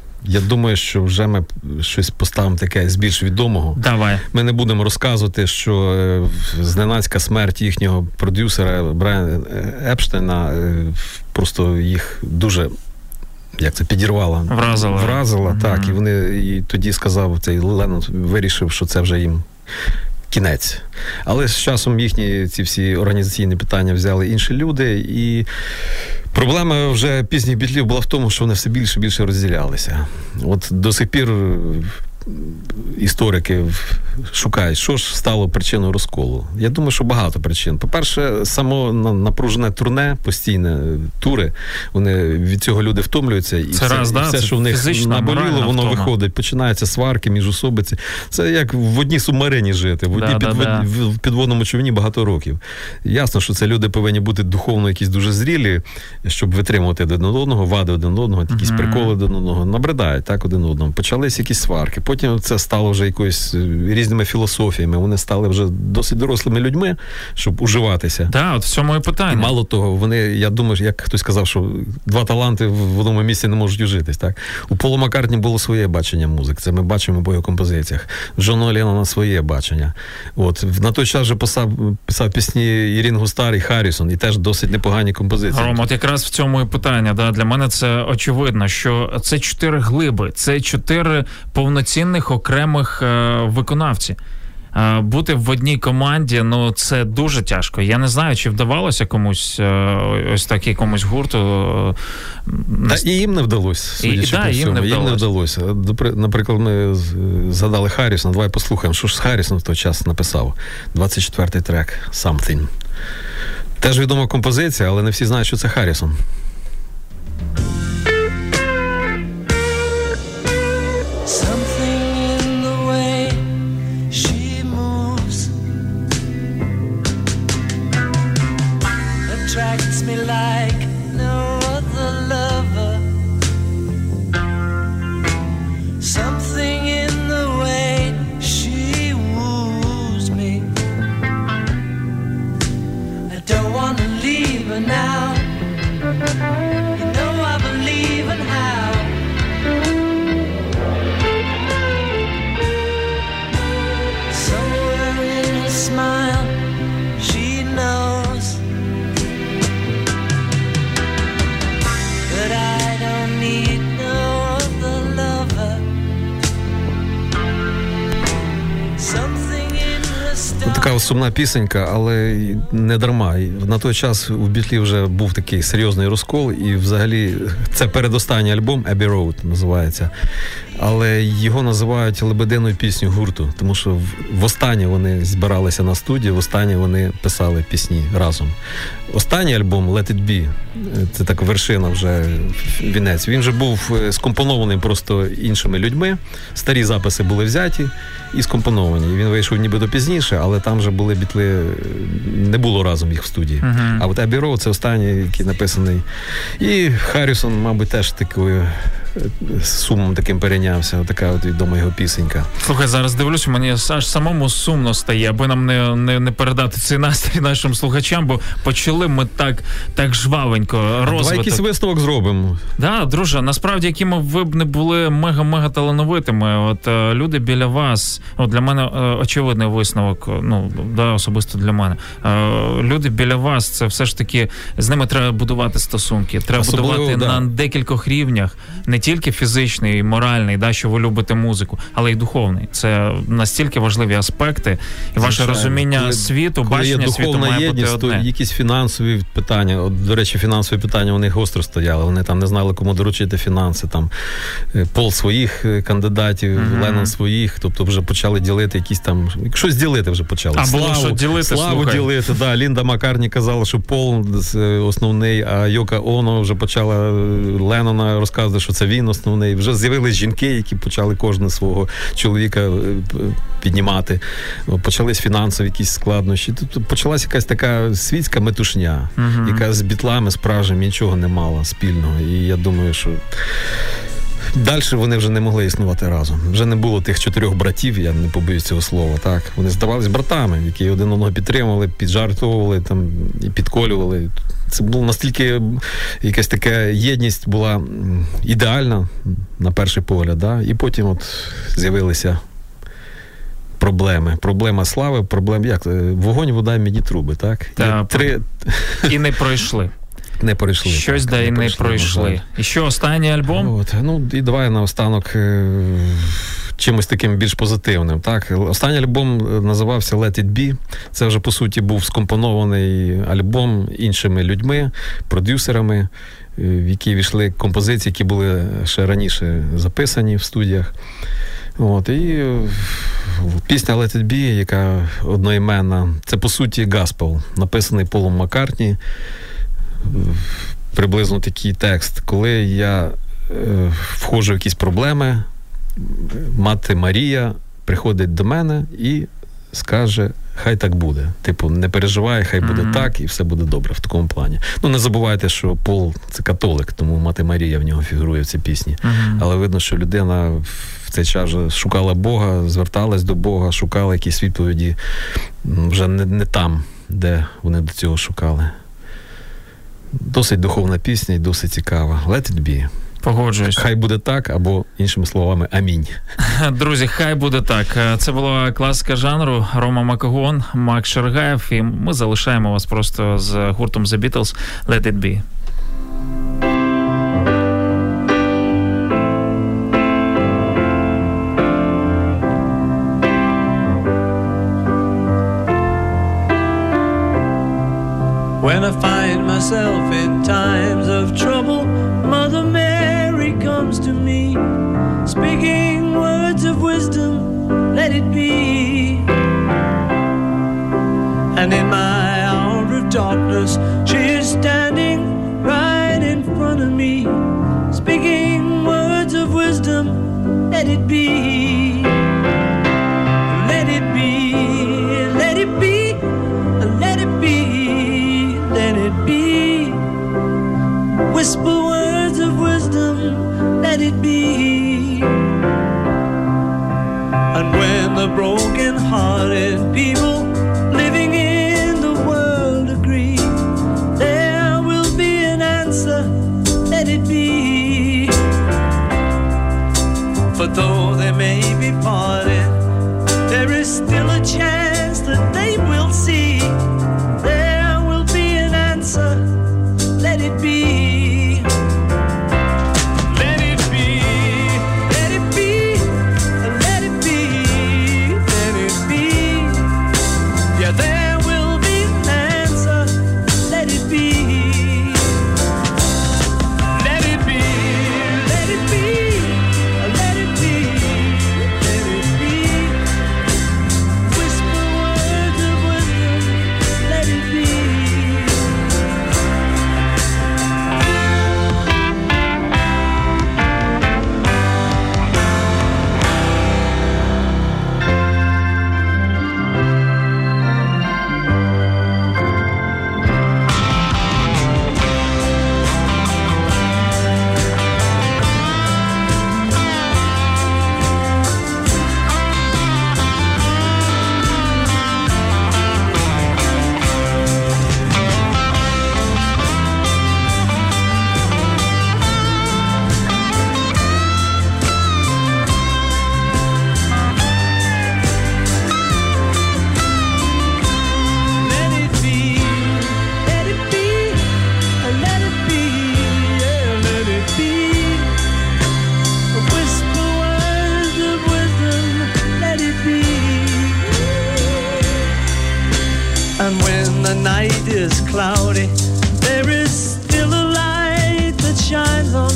Я думаю, що вже ми щось поставимо таке з більш відомого. Давай. Ми не будемо розказувати, що зненацька смерть їхнього продюсера Брайана Епштейна просто їх дуже, як це, підірвала. Вразила. Вразила, mm-hmm. так. І вони і тоді сказав, цей Леннон вирішив, що це вже їм кінець. Але з часом їхні ці всі організаційні питання взяли інші люди, і проблема вже пізніх Бітлів була в тому, що вони все більше і більше розділялися. От до сих пір історики шукають, що ж стало причиною розколу. Я думаю, що багато причин. По-перше, само напружене турне, постійне тури, вони від цього люди втомлюються, і це все, раз, і да, все що в них наболіло, воно втома. Виходить. Починаються сварки, міжусобиці. Це як в одній субмарині жити, в одній да, підвод... да, да. в підводному човні багато років. Ясно, що це люди повинні бути духовно якісь дуже зрілі, щоб витримувати один одного, вади один одного, якісь mm-hmm. приколи один одного, набридають так один одному. Почались якісь сварки. Потім це стало вже якоюсь різними філософіями. Вони стали вже досить дорослими людьми, щоб уживатися. Так, да, от в цьому і питання. І мало того, вони, я думаю, як хтось сказав, що два таланти в одному місці не можуть ужитись. Так? У Пола Маккартні було своє бачення музики. Це ми бачимо в його композиціях. Джона Леннона своє бачення. От. На той час вже писав, писав пісні і Рінго Стар, і Харрісон, і теж досить непогані композиції. Ром, от якраз в цьому і питання. Да? Для мене це очевидно, що це чотири глиби, це чотири повноцінних окремих е, виконавці. Е, бути в одній команді, ну, це дуже тяжко. Я не знаю, чи вдавалося комусь, е, ось так якомусь гурту. Е, Та і їм не вдалося, судячи да, по їм всьому. Не їм не вдалося. Наприклад, ми згадали Харрісона, давай послухаємо, що ж Харрісон в той час написав. двадцять четвертий трек «Something». Теж відома композиція, але не всі знають, що це Харрісон. Now Така сумна пісенька, але не дарма. На той час у Бітлів вже був такий серйозний розкол, і взагалі це передостанній альбом Abbey Road називається. Але його називають лебединою пісню гурту, тому що востаннє вони збиралися на студії, востаннє вони писали пісні разом. Останній альбом Let It Be, це так вершина вже, вінець, він вже був скомпонований просто іншими людьми. Старі записи були взяті і скомпоновані. Він вийшов нібито пізніше, але там вже були Бітли, не було разом їх в студії. Uh-huh. А от Abbey Road це останній, який написаний. І Харрісон, мабуть, теж такою сумом таким перейнявся. Така от відома його пісенька. Слухай, зараз дивлюсь, мені аж самому сумно стає, аби нам не, не, не передати цей настрій нашим слухачам, бо почали ми так, так жвавенько розвиток. Давай якийсь висновок зробимо. Да, друже, насправді, якими ви б не були мега-мега талановитими, от е, люди біля вас, от для мене е, очевидний висновок, ну, да, особисто для мене. Е, люди біля вас, це все ж таки, з ними треба будувати стосунки, треба Особливо, будувати да. на декількох рівнях, не тільки фізичний, моральний, да, що ви любите музику, але й духовний. Це настільки важливі аспекти, і ваше Звичайно. розуміння коли, світу, коли бачення світу має єдність, бути одне. То якісь фінансові питання, от, до речі, фінансові питання у них гостро стояли, вони там не знали, кому доручити фінанси, там Пол своїх кандидатів, mm-hmm. Леннон своїх, тобто вже почали ділити якісь там, щось ділити вже почали. А славу, було що ділити, славу слухай. ділити, да. Лінда Маккартні казала, що Пол основний, а Йоко Оно вже почала Леннона розказувати, що це він основний. Вже з'явились жінки, які почали кожного свого чоловіка піднімати. Почались фінансові якісь складнощі. Тобто почалась якась така світська метушня, uh-huh. яка з бітлами справжніми нічого не мала спільного. І я думаю, що далі вони вже не могли існувати разом. Вже не було тих чотирьох братів, я не побоюсь цього слова, так. Вони здавались братами, які один одного підтримували, піджартовували там, і підколювали. Це було настільки, якась така єдність була ідеальна на перший погляд, да? І потім от з'явилися проблеми. Проблема слави, проблем, як? Вогонь, вода, мідні труби, так? Та, Три... І не пройшли. Не пройшли. Щось, так, да, і не пройшли. пройшли. І що, останній альбом? От, ну, і давай наостанок чимось таким більш позитивним. Так? Останній альбом називався Let It Be. Це вже, по суті, був скомпонований альбом іншими людьми, продюсерами, в які війшли композиції, які були ще раніше записані в студіях. От, і пісня Let It Be, яка одноіменна, це, по суті, гаспел, написаний Полом Маккартні. Приблизно такий текст. Коли я е, входжу в якісь проблеми, мати Марія приходить до мене і скаже, хай так буде. Типу, не переживай, хай буде mm-hmm. так, і все буде добре в такому плані. Ну, не забувайте, що Пол – це католик, тому мати Марія в нього фігурує в цій пісні. Mm-hmm. Але видно, що людина в цей час вже шукала Бога, зверталась до Бога, шукала якісь відповіді вже не, не там, де вони до цього шукали. Досить духовна пісня і досить цікава. Let it be. Погоджуюсь. Хай буде так, або, іншими словами, амінь. Друзі, хай буде так. Це була класика жанру. Рома Макогон, Мак Шаргаєв, і ми залишаємо вас просто з гуртом The Beatles. Let it be. When I find myself in times of trouble, Mother Mary comes to me, speaking words of wisdom, let it be. And in my hour of darkness, she is standing right in front of me, speaking words of wisdom, let it be. Let it be, let it be, let it be. Let it be. Whisper words of wisdom, let it be. And when the broken-hearted people living in the world agree, there will be an answer, let it be. For though they may be parted, there is still a chance that they will see. Let it be. Let it be. Let it be. Let it be. Let it be. Yeah,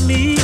me.